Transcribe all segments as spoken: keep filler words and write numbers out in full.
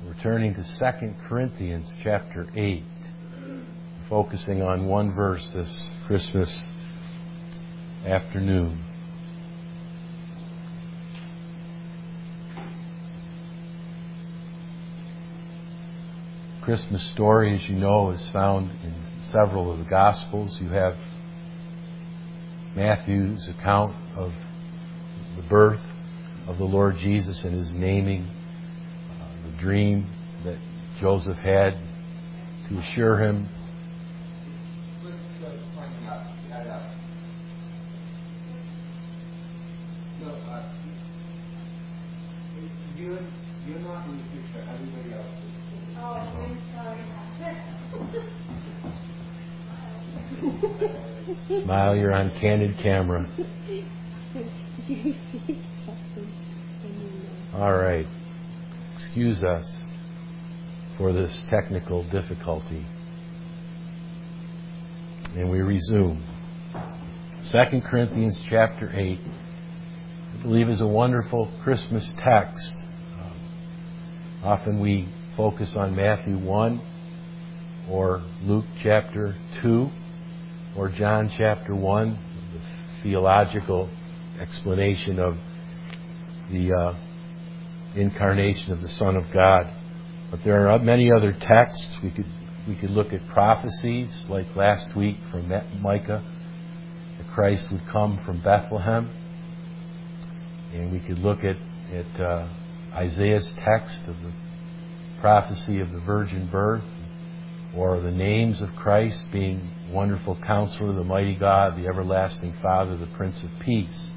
We're turning to Second Corinthians chapter eight, focusing on one verse this Christmas afternoon. Christmas story, as you know, is found in several of the Gospels. You have Matthew's account of the birth of the Lord Jesus and His naming, uh, the dream that Joseph had to assure him. No, uh, you're, you're not in the picture, everybody else is. Oh, I'm sorry. Smile, you're on candid camera. All right. Excuse us for this technical difficulty. And we resume. Second Corinthians chapter eight, I believe, is a wonderful Christmas text. Uh, often we focus on Matthew one or Luke chapter two or John chapter one, the theological explanation of the uh, incarnation of the Son of God. But there are many other texts. We could we could look at prophecies, like last week from Micah, that Christ would come from Bethlehem. And we could look at, at uh, Isaiah's text of the prophecy of the virgin birth, or the names of Christ being Wonderful Counselor, the Mighty God, the Everlasting Father, the Prince of Peace.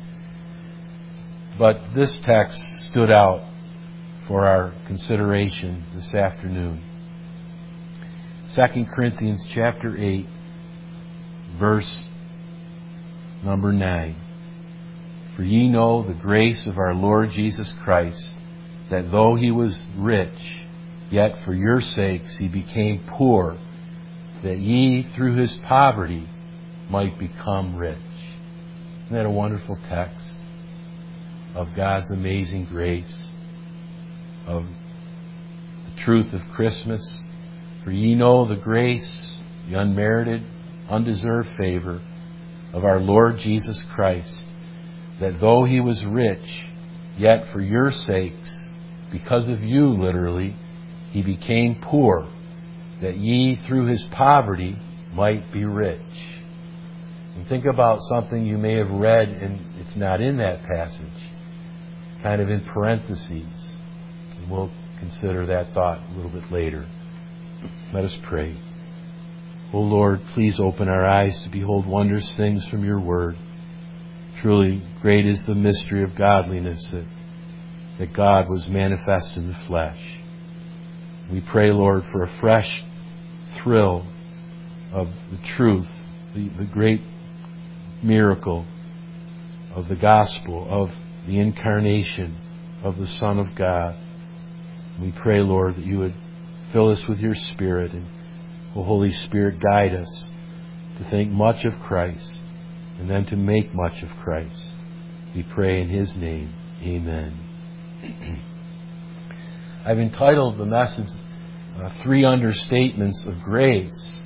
But this text stood out for our consideration this afternoon. Second Corinthians chapter eight, verse number nine. For ye know the grace of our Lord Jesus Christ, that though He was rich, yet for your sakes He became poor, that ye through His poverty might become rich. Isn't that a wonderful text of God's amazing grace, of the truth of Christmas? For ye know the grace, the unmerited, undeserved favor of our Lord Jesus Christ, that though He was rich, yet for your sakes, because of you literally, He became poor, that ye through His poverty might be rich. And think about something you may have read, and it's not in that passage, kind of in parentheses. And we'll consider that thought a little bit later. Let us pray. O Lord, please open our eyes to behold wondrous things from your word. Truly, great is the mystery of godliness, that, that God was manifest in the flesh. We pray, Lord, for a fresh thrill of the truth, the, the great miracle of the gospel, of the incarnation of the Son of God. We pray, Lord, that you would fill us with your Spirit, and, O Holy Spirit, guide us to think much of Christ and then to make much of Christ. We pray in His name. Amen. I've entitled the message, uh, Three Understatements of Grace.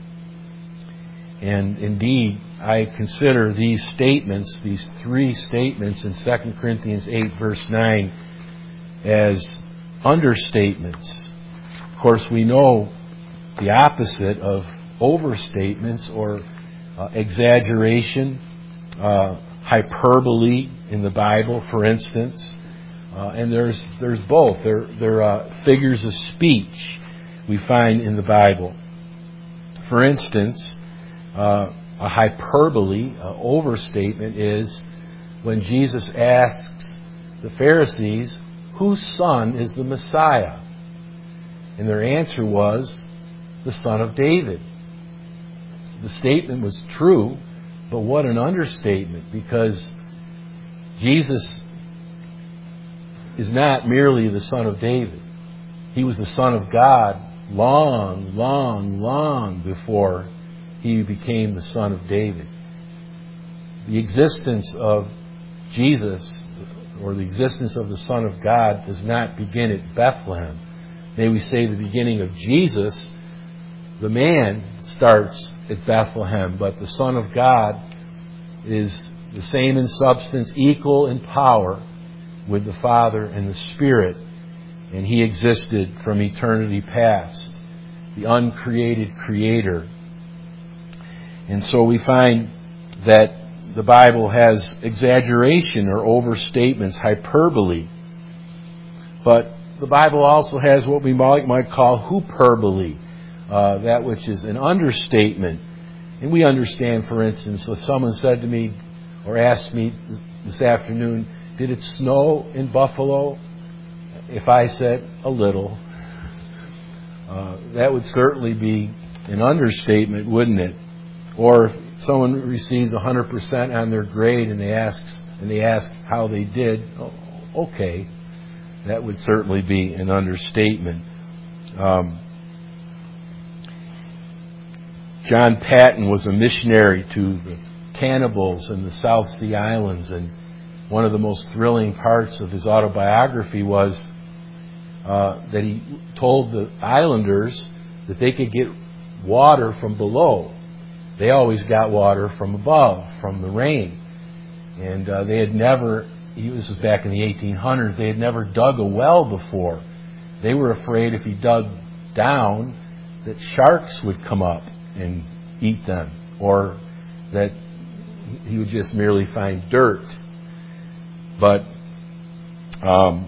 And indeed, I consider these statements, these three statements in Second Corinthians eight, verse nine, as understatements. Of course, we know the opposite of overstatements or uh, exaggeration, uh, hyperbole in the Bible, for instance. Uh, and there's there's both. There there are uh, figures of speech we find in the Bible. For instance, uh, a hyperbole, uh, overstatement, is when Jesus asks the Pharisees, whose son is the Messiah? And their answer was, the Son of David. The statement was true, but what an understatement, because Jesus is not merely the Son of David. He was the Son of God long, long, long before He became the Son of David. The existence of Jesus, or the existence of the Son of God, does not begin at Bethlehem. may we say the beginning of Jesus, the man starts at Bethlehem, but the Son of God is the same in substance, equal in power with the Father and the Spirit. And He existed from eternity past, the uncreated Creator. And so we find that the Bible has exaggeration or overstatements, hyperbole. But the Bible also has what we might, might call hyperbole, uh, that which is an understatement. And we understand, for instance, if someone said to me or asked me this afternoon, did it snow in Buffalo? If I said a little, uh, that would certainly be an understatement, wouldn't it? Or if someone receives one hundred percent on their grade and they ask, and they ask how they did, oh, okay, that would certainly be an understatement. Um, John Patton was a missionary to the cannibals in the South Sea Islands, and one of the most thrilling parts of his autobiography was uh, that he told the islanders that they could get water from below. They always got water from above, from the rain. And uh, they had never, this was back in the eighteen hundreds, they had never dug a well before. They were afraid if he dug down that sharks would come up and eat them, or that he would just merely find dirt. But um,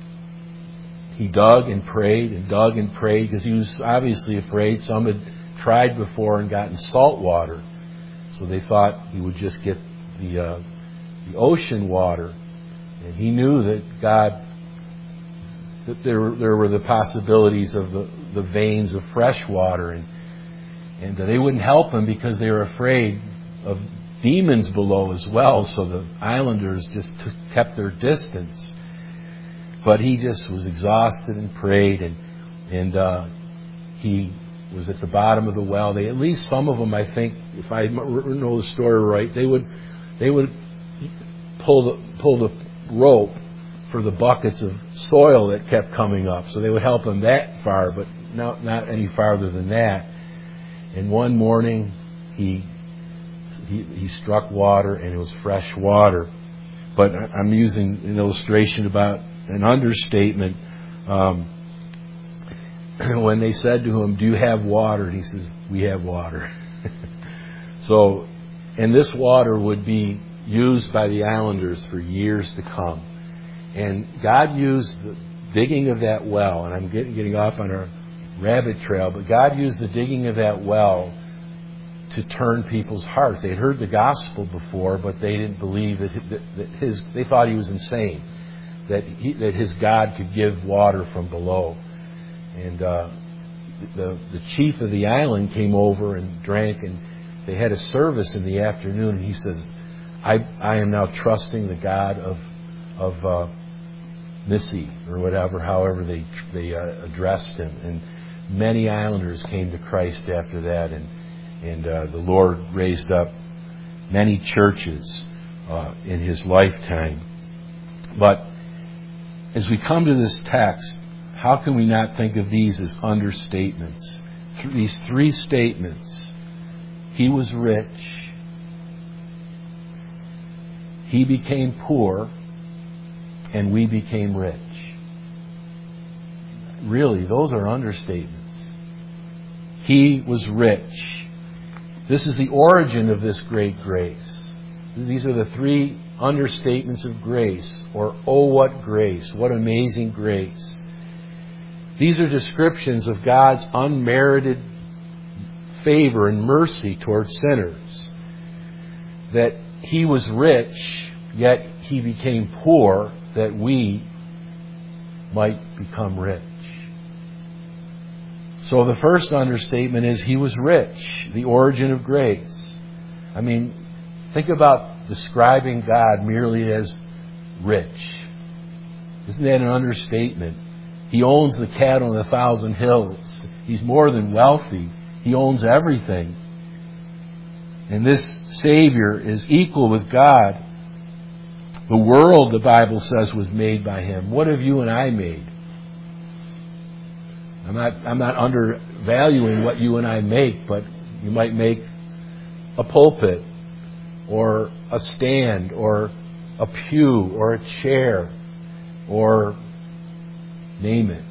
he dug and prayed and dug and prayed because he was obviously afraid. Some had tried before and gotten salt water, so they thought he would just get the uh, the ocean water. And he knew that God, that there were, there were the possibilities of the, the veins of fresh water, and and they wouldn't help him because they were afraid of demons below as well. So the islanders just took, kept their distance. But he just was exhausted and prayed, and and uh, he was at the bottom of the well. They, at least some of them, I think, if I know the story right, they would they would pull the pull the rope for the buckets of soil that kept coming up. So they would help him that far, but not not any farther than that. And one morning, he he, he struck water, and it was fresh water. But I'm using an illustration about an understatement. Um, when they said to him, "Do you have water?" And he says, "We have water." So, and this water would be used by the islanders for years to come. And God used the digging of that well, and I'm getting, getting off on a rabbit trail, but God used the digging of that well to turn people's hearts. They had heard the gospel before, but they didn't believe that, that his, they thought he was insane, that he, that his God could give water from below. And uh, the the chief of the island came over and drank, and they had a service in the afternoon, and he says, I I am now trusting the God of of uh, Missy, or whatever, however they they uh, addressed him. And many islanders came to Christ after that, and and uh, the Lord raised up many churches uh, in his lifetime. But as we come to this text, how can we not think of these as understatements? These three statements: he was rich, he became poor, and we became rich. Really, those are understatements. He was rich. This is the origin of this great grace. These are the three understatements of grace, or oh, what grace, what amazing grace. These are descriptions of God's unmerited favor and mercy towards sinners. That he was rich, yet he became poor, that we might become rich. So the first understatement is he was rich, the origin of grace. I mean, think about describing God merely as rich. Isn't that an understatement? He owns the cattle on a thousand hills. He's more than wealthy. He owns everything. And this Savior is equal with God. The world, the Bible says, was made by him. What have you and I made? I'm not, I'm not undervaluing what you and I make, but you might make a pulpit or a stand or a pew or a chair or name it.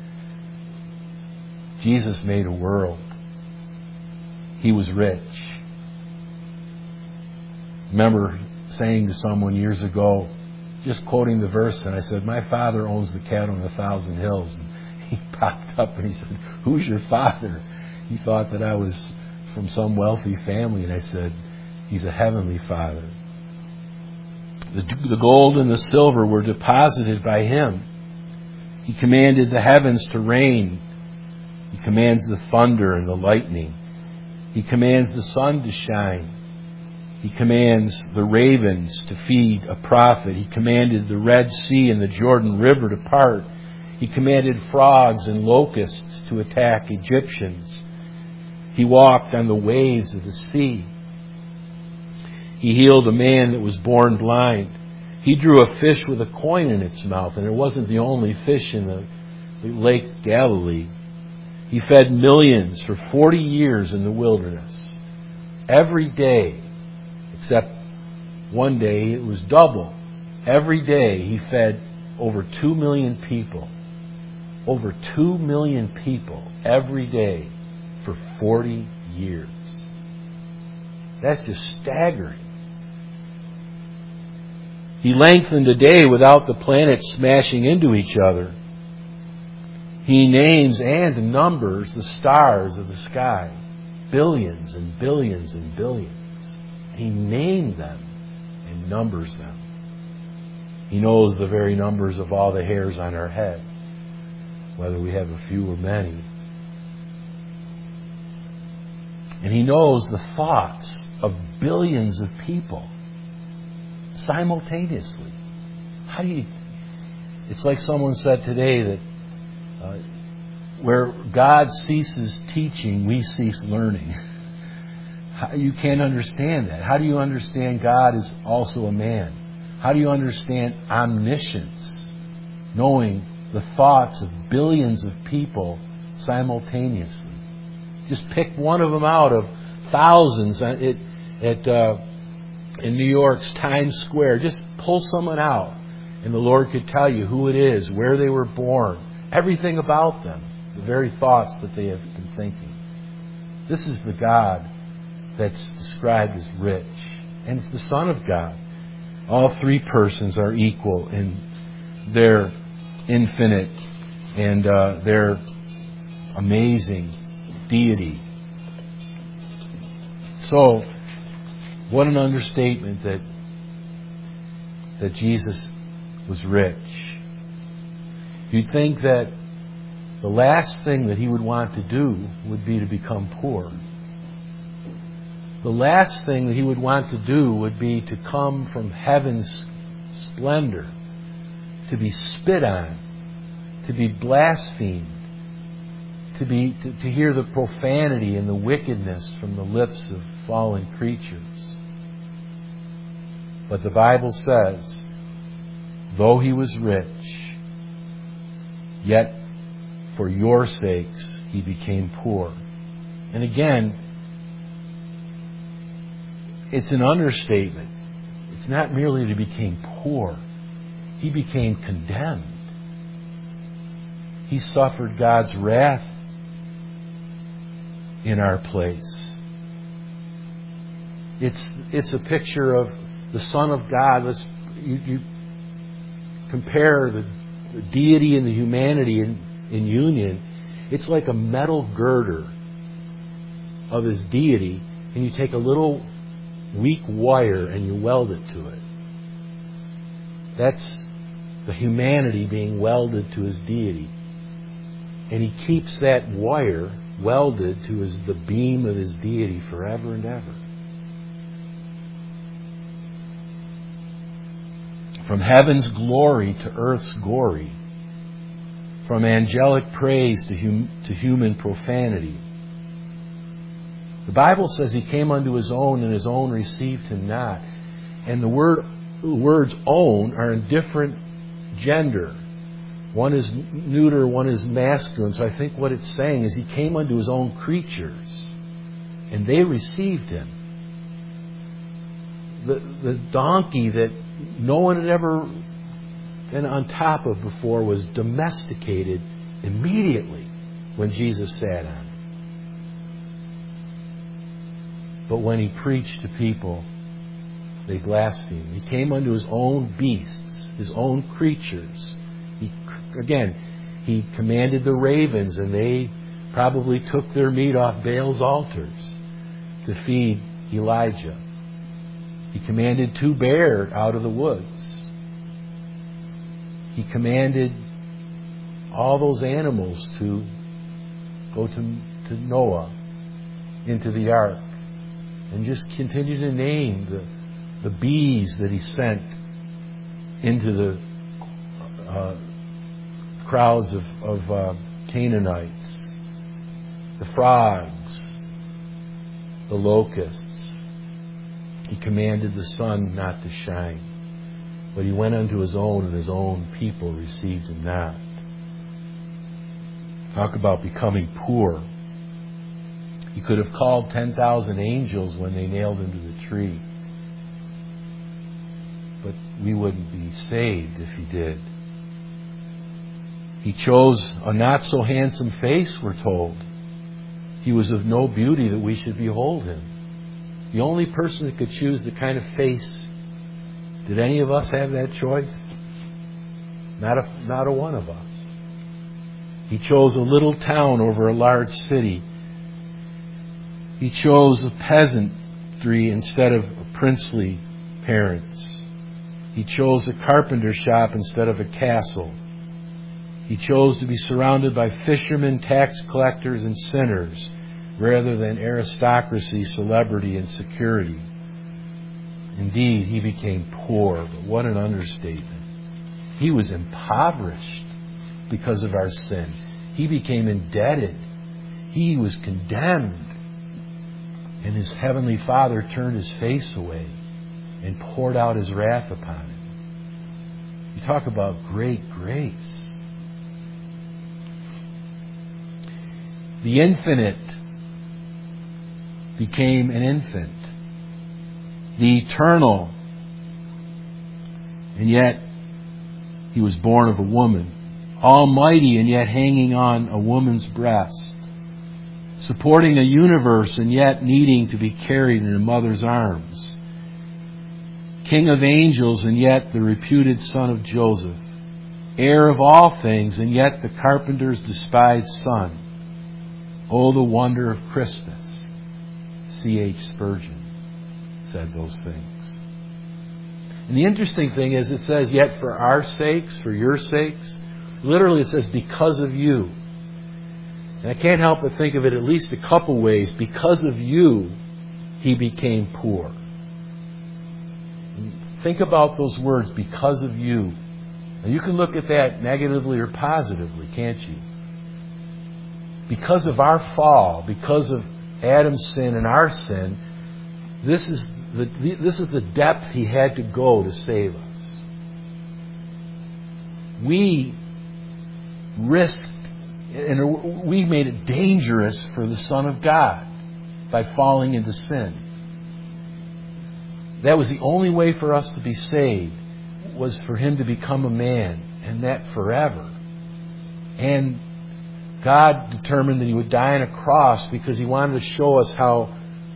Jesus made a world. He was rich. I remember saying to someone years ago, just quoting the verse, and I said, my Father owns the cattle on a thousand hills. And he popped up and he said, who's your father? He thought that I was from some wealthy family, and I said, He's a heavenly Father. The, the gold and the silver were deposited by Him. He commanded the heavens to rain. He commands the thunder and the lightning. He commands the sun to shine. He commands the ravens to feed a prophet. He commanded the Red Sea and the Jordan River to part. He commanded frogs and locusts to attack Egyptians. He walked on the waves of the sea. He healed a man that was born blind. He drew a fish with a coin in its mouth, and it wasn't the only fish in the, the Lake Galilee. He fed millions for forty years in the wilderness. Every day, except one day it was double. Every day he fed over two million people. Over two million people every day for forty years. That's just staggering. He lengthened a day without the planets smashing into each other. He names and numbers the stars of the sky. Billions and billions and billions. He named them and numbers them. He knows the very numbers of all the hairs on our head, whether we have a few or many. And He knows the thoughts of billions of people simultaneously. How do you... It's like someone said today that uh, where God ceases teaching, we cease learning. How, you can't understand that. How do you understand God is also a man? How do you understand omniscience, knowing the thoughts of billions of people simultaneously? Just pick one of them out of thousands at, at uh, in New York's Times Square. Just pull someone out, and the Lord could tell you who it is, where they were born, everything about them, the very thoughts that they have been thinking. This is the God that's described as rich, and it's the Son of God. All three persons are equal in their infinite and uh, their amazing deity. So, what an understatement that that Jesus was rich. You'd think that the last thing that He would want to do would be to become poor. The last thing that He would want to do would be to come from heaven's splendor, to be spit on, to be blasphemed, to be to, to hear the profanity and the wickedness from the lips of fallen creatures. But the Bible says, though He was rich, yet for your sakes He became poor. And again, it's an understatement. It's not merely that He became poor. He became condemned. He suffered God's wrath in our place. It's it's a picture of the Son of God. Let's you, you compare the, the deity and the humanity in, in union. It's like a metal girder of His deity, and you take a little weak wire and you weld it to it. That's the humanity being welded to His deity. And He keeps that wire welded to his, the beam of His deity forever and ever. From heaven's glory to earth's gory, from angelic praise to, hum, to human profanity. The Bible says He came unto His own, and His own received Him not. And the word the words own are in different gender. One is neuter, one is masculine. So I think what it's saying is He came unto His own creatures, and they received Him. The, the donkey that no one had ever been on top of before was domesticated immediately when Jesus sat on it. But when He preached to people, they blasphemed. He came unto His own beasts, His own creatures. He, again, He commanded the ravens, and they probably took their meat off Baal's altars to feed Elijah. He commanded two bears out of the woods. He commanded all those animals to go to, to Noah into the ark, and just continue to name the, the bees that He sent into the uh, crowds of, of uh, Canaanites, the frogs, the locusts. He commanded the sun not to shine. But He went unto His own, and His own people received Him not. Talk about becoming poor. He could have called ten thousand angels when they nailed Him to the tree. But we wouldn't be saved if He did. He chose a not-so-handsome face, we're told. He was of no beauty that we should behold Him. The only person that could choose the kind of face. Did any of us have that choice? Not a, not a one of us. He chose a little town over a large city. He chose a peasantry instead of princely parents. He chose a carpenter shop instead of a castle. He chose to be surrounded by fishermen, tax collectors, and sinners, rather than aristocracy, celebrity, and security. Indeed, He became poor, but what an understatement. He was impoverished because of our sin. He became indebted. He was condemned. And His Heavenly Father turned His face away and poured out His wrath upon Him. You talk about great grace. The infinite became an infant. The eternal, and yet He was born of a woman. Almighty, and yet hanging on a woman's breast. Supporting a universe, and yet needing to be carried in a mother's arms. King of angels, and yet the reputed son of Joseph. Heir of all things, and yet the carpenter's despised son. Oh, the wonder of Christmas. C H Spurgeon said those things. And the interesting thing is it says, yet for our sakes, for your sakes, literally it says, because of you. And I can't help but think of it at least a couple ways. Because of you, He became poor. And think about those words, because of you. Now you can look at that negatively or positively, can't you? Because of our fall, because of Adam's sin and our sin, this is the this is the depth He had to go to save us. We risked, and we made it dangerous for the Son of God by falling into sin. That was the only way for us to be saved, was for Him to become a man, and that forever. And God determined that He would die on a cross because He wanted to show us how,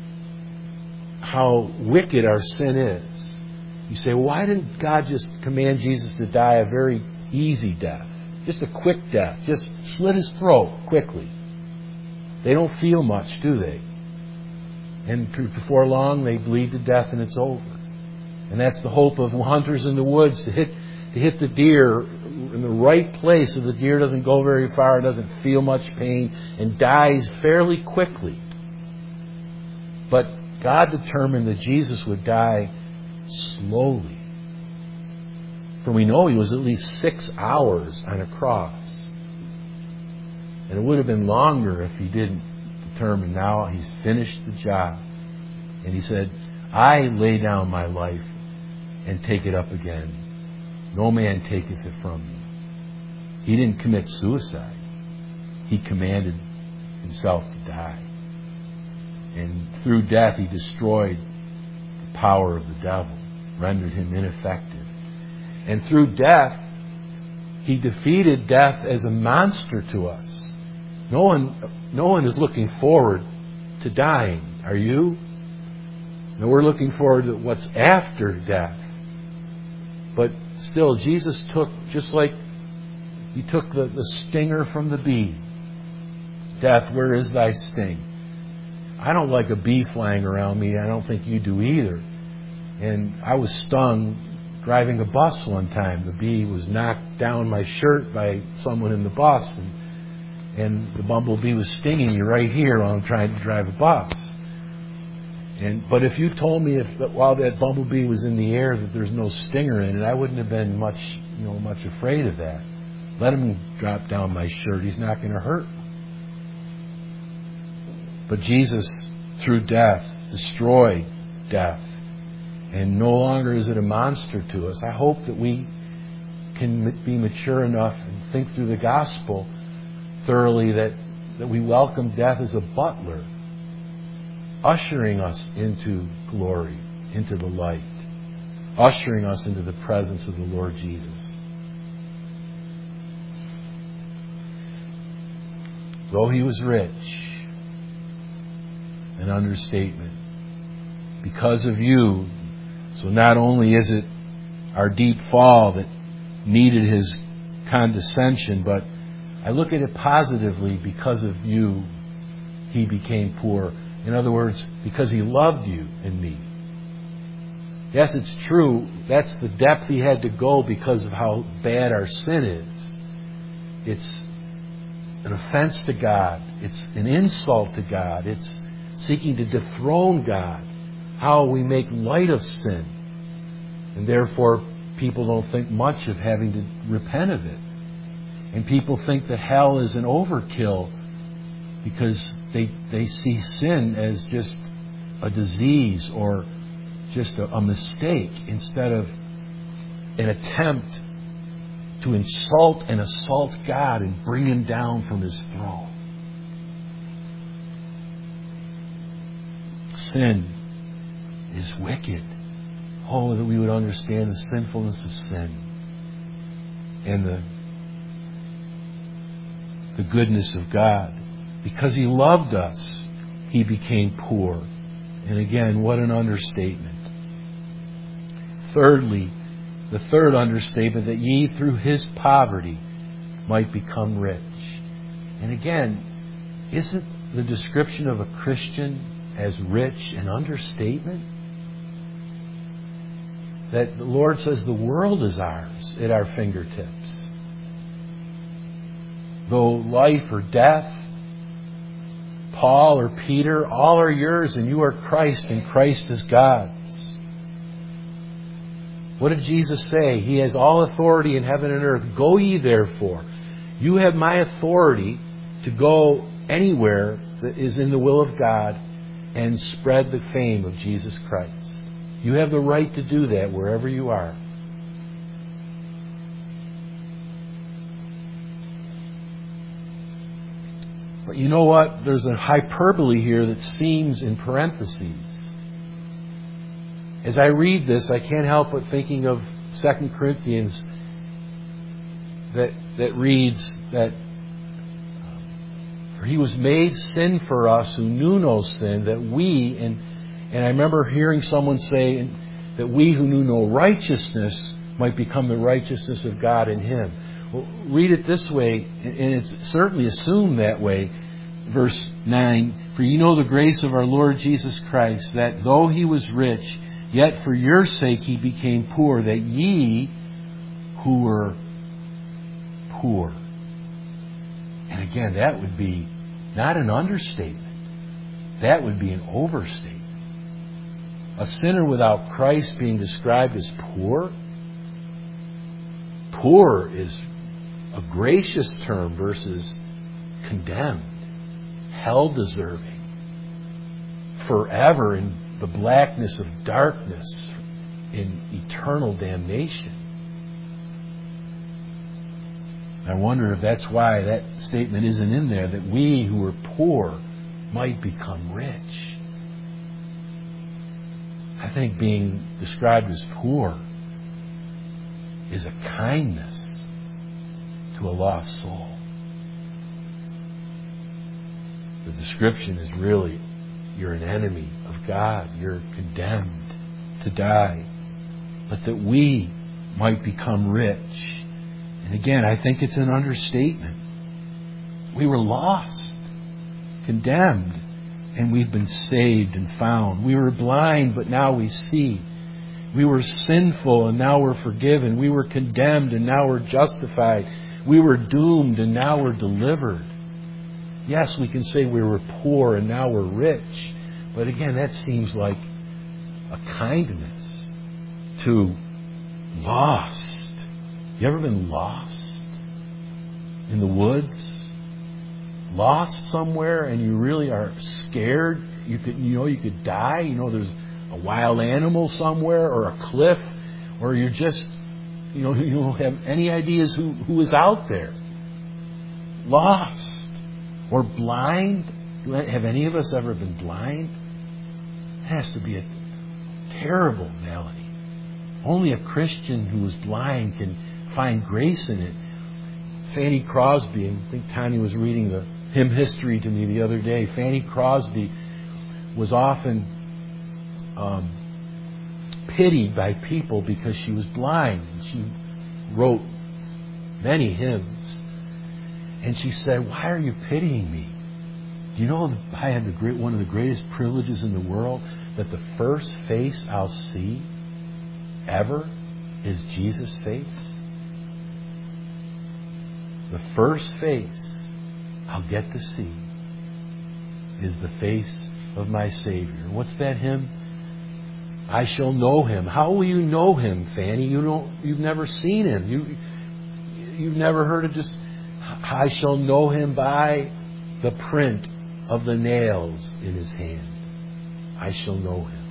how wicked our sin is. You say, well, why didn't God just command Jesus to die a very easy death? Just a quick death. Just slit His throat quickly. They don't feel much, do they? And before long, they bleed to death and it's over. And that's the hope of hunters in the woods, to hit to hit the deer in the right place so the deer doesn't go very far, doesn't feel much pain, and dies fairly quickly. But God determined that Jesus would die slowly. For we know He was at least six hours on a cross. And it would have been longer if He didn't determine now He's finished the job. And He said, I lay down my life and take it up again. No man taketh it from me. He didn't commit suicide. He commanded himself to die. And through death, he destroyed the power of the devil, rendered him ineffective. And through death, he defeated death as a monster to us. No one, no one is looking forward to dying. Are you? No, we're looking forward to what's after death. But still, Jesus took, just like he took the, the stinger from the bee. Death, where is thy sting? I don't like a bee flying around me. I don't think you do either. And I was stung driving a bus one time. The bee was knocked down my shirt by someone in the bus. And, and the bumblebee was stinging me right here while I'm trying to drive a bus. And But if you told me if while that bumblebee was in the air that there's no stinger in it, I wouldn't have been much, you know, much afraid of that. Let him drop down my shirt. He's not going to hurt me. But Jesus, through death, destroyed death. And no longer is it a monster to us. I hope that we can be mature enough and think through the gospel thoroughly that, that we welcome death as a butler, ushering us into glory, into the light, ushering us into the presence of the Lord Jesus. Though he was rich, an understatement, because of you. So not only is it our deep fall that needed his condescension, but I look at it positively. Because of you, he became poor. In other words, because he loved you and me. Yes, it's true. That's the depth he had to go because of how bad our sin is. It's an offense to God. It's an insult to God. It's seeking to dethrone God. How we make light of sin. And therefore, people don't think much of having to repent of it. And people think that hell is an overkill because they they see sin as just a disease or just a, a mistake instead of an attempt to insult and assault God and bring him down from his throne. Sin is wicked. Oh, that we would understand the sinfulness of sin and the the goodness of God. Because he loved us, he became poor. And again, what an understatement. Thirdly, the third understatement, that ye through his poverty might become rich. And again, isn't the description of a Christian as rich an understatement? That the Lord says the world is ours at our fingertips. Though life or death, Paul or Peter, all are yours, and you are Christ, and Christ is God's. What did Jesus say? He has all authority in heaven and earth. Go ye therefore. You have my authority to go anywhere that is in the will of God and spread the fame of Jesus Christ. You have the right to do that wherever you are. But you know what? There's a hyperbole here that seems in parentheses. As I read this, I can't help but thinking of Second Corinthians that that reads that for he was made sin for us who knew no sin, that we, and and I remember hearing someone say that we who knew no righteousness might become the righteousness of God in him. Well, read it this way, and it's certainly assumed that way. Verse nine, for ye know the grace of our Lord Jesus Christ, that though he was rich, yet for your sake he became poor, that ye who were poor. And again, that would be not an understatement. That would be an overstatement. A sinner without Christ being described as poor? Poor is a gracious term versus condemned, hell-deserving, forever in the blackness of darkness, in eternal damnation. I wonder if that's why that statement isn't in there, that we who are poor might become rich. I think being described as poor is a kindness to a lost soul. The description is really, you're an enemy of God. You're condemned to die. But that we might become rich. And again, I think it's an understatement. We were lost, condemned, and we've been saved and found. We were blind, but now we see. We were sinful, and now we're forgiven. We were condemned, and now we're justified. We were doomed, and now we're delivered. Yes, we can say we were poor, and now we're rich. But again, that seems like a kindness to lost. You ever been lost in the woods? Lost somewhere and you really are scared? You could, you know, you could die. You know, there's a wild animal somewhere or a cliff, or you're just, you know, you don't have any ideas who, who is out there. Lost or blind. Have any of us ever been blind? It has to be a terrible malady. Only a Christian who is blind can find grace in it. Fanny Crosby, I think Tanya was reading the hymn history to me the other day. Fanny Crosby was often um, pitied by people because she was blind. She wrote many hymns. And she said, "Why are you pitying me? Do you know that I have the great, one of the greatest privileges in the world, that the first face I'll see ever is Jesus' face? The first face I'll get to see is the face of my Savior." What's that hymn? I shall know Him. How will you know Him, Fanny? You don't. You've never seen Him. You, you've never heard of just. I shall know Him by the print of the nails in His hand. I shall know Him.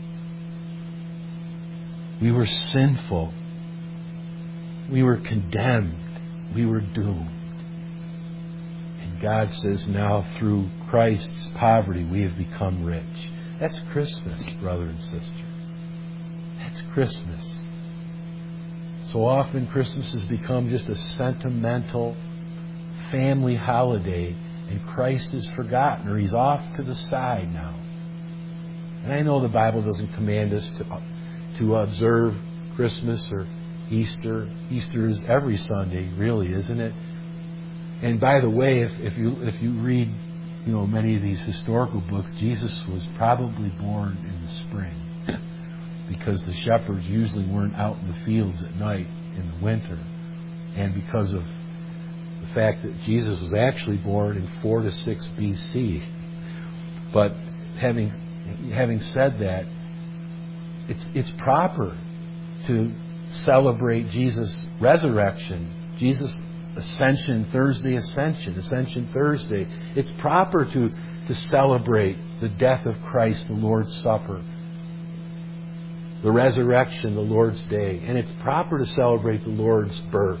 We were sinful. We were condemned. We were doomed. And God says now through Christ's poverty we have become rich. That's Christmas, brother and sister. That's Christmas. So often Christmas has become just a sentimental family holiday, and Christ is forgotten, or He's off to the side now. And I know the Bible doesn't command us to, to observe Christmas or Easter. Easter is every Sunday, really, isn't it? And by the way, if, if you if you read, you know, many of these historical books, Jesus was probably born in the spring because the shepherds usually weren't out in the fields at night in the winter, and because of the fact that Jesus was actually born in four to six B C. But having having said that, it's it's proper to celebrate Jesus' resurrection, Jesus' Ascension Thursday, Ascension, Ascension Thursday. It's proper to, to celebrate the death of Christ, the Lord's Supper, the resurrection, the Lord's Day. And it's proper to celebrate the Lord's birth.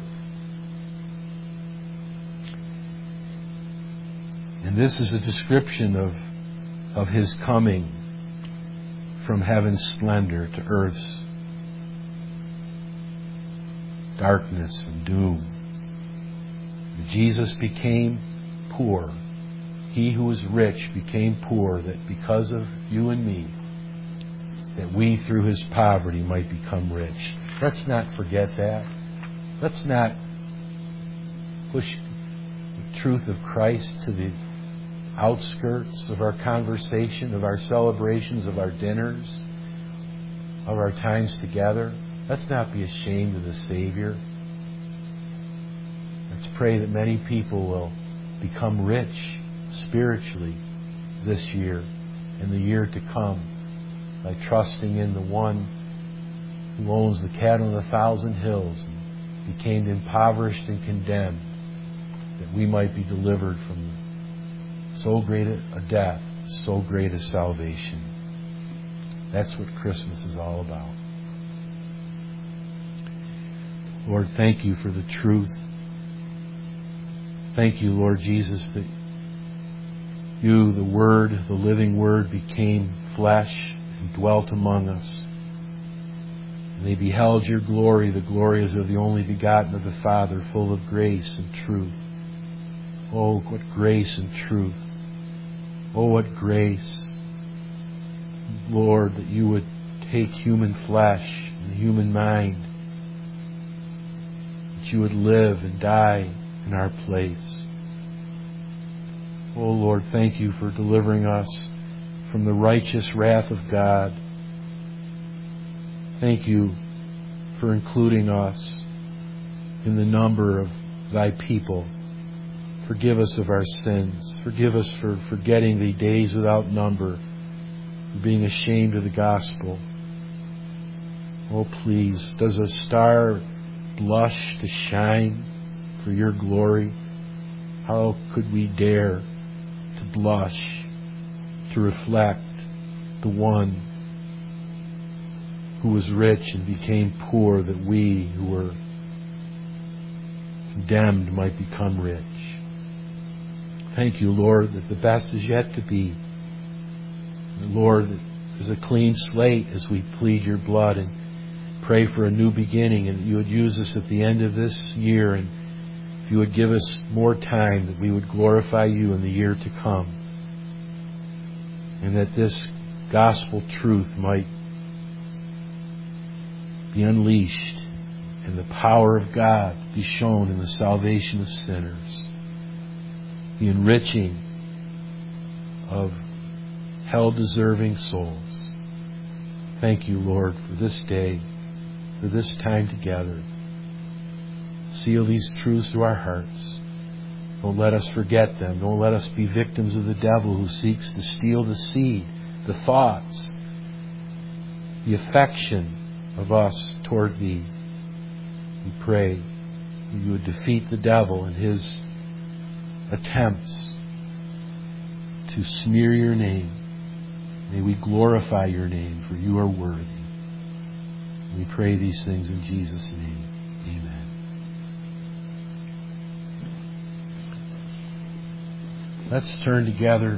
And this is a description of, of His coming from heaven's splendor to earth's darkness and doom. Jesus became poor. He who was rich became poor, that because of you and me, that we through His poverty might become rich. Let's not forget that. Let's not push the truth of Christ to the outskirts of our conversation, of our celebrations, of our dinners, of our times together. Let's not be ashamed of the Savior. Let's pray that many people will become rich spiritually this year and the year to come by trusting in the one who owns the cattle on a thousand hills and became impoverished and condemned, that we might be delivered from so great a death, so great a salvation. That's what Christmas is all about. Lord, thank You for the truth Thank you, Lord Jesus, that you, the Word, the living Word, became flesh and dwelt among us. And they beheld your glory, the glory as of the only begotten of the Father, full of grace and truth. Oh, what grace and truth. Oh, what grace, Lord, that you would take human flesh and human mind, that you would live and die in our place. Oh, Lord, thank you for delivering us from the righteous wrath of God. Thank you for including us in the number of thy people. Forgive us of our sins. Forgive us for forgetting the days without number, for being ashamed of the gospel. Oh, please, does a star blush to shine for your glory? How could we dare to blush, to reflect the one who was rich and became poor, that we who were condemned might become rich? Thank you, Lord, that the best is yet to be. And Lord, that there's a clean slate as we plead your blood and pray for a new beginning, and that you would use us at the end of this year, and if you would give us more time, that we would glorify you in the year to come, and that this gospel truth might be unleashed and the power of God be shown in the salvation of sinners, the enriching of hell-deserving souls. Thank you, Lord, for this day, for this time together. Seal these truths to our hearts. Don't let us forget them. Don't let us be victims of the devil who seeks to steal the seed, the thoughts, the affection of us toward thee. We pray that you would defeat the devil in his attempts to smear your name. May we glorify your name, for you are worthy. We pray these things in Jesus' name. Amen. Let's turn together